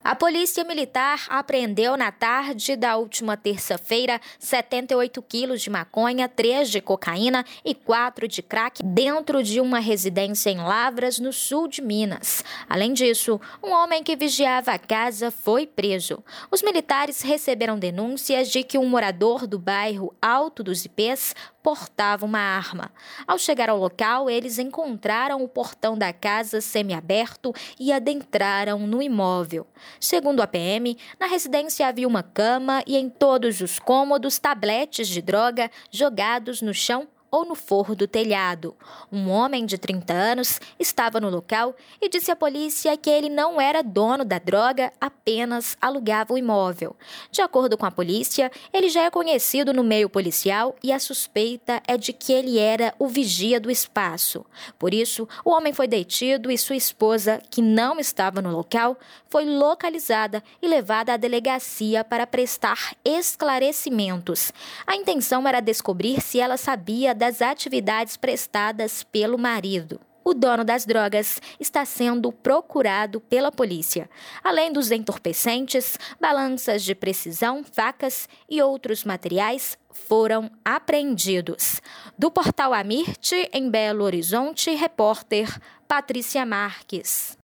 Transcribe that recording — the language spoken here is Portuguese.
A Polícia Militar apreendeu na tarde da última terça-feira 78 quilos de maconha, 3 de cocaína e 4 de crack dentro de uma residência em Lavras, no sul de Minas. Além disso, um homem que vigiava a casa foi preso. Os militares receberam denúncias de que um morador do bairro Alto dos Ipês portava uma arma. Ao chegar ao local, eles encontraram o portão da casa semiaberto e adentraram no imóvel. Segundo a PM, na residência havia uma cama e em todos os cômodos tabletes de droga jogados no chão ou no forro do telhado. Um homem de 30 anos estava no local e disse à polícia que ele não era dono da droga, apenas alugava o imóvel. De acordo com a polícia, ele já é conhecido no meio policial e a suspeita é de que ele era o vigia do espaço. Por isso, o homem foi detido e sua esposa, que não estava no local, foi localizada e levada à delegacia para prestar esclarecimentos. A intenção era descobrir se ela sabia das atividades prestadas pelo marido. O dono das drogas está sendo procurado pela polícia. Além dos entorpecentes, balanças de precisão, facas e outros materiais foram apreendidos. Do portal Amirte, em Belo Horizonte, repórter Patrícia Marques.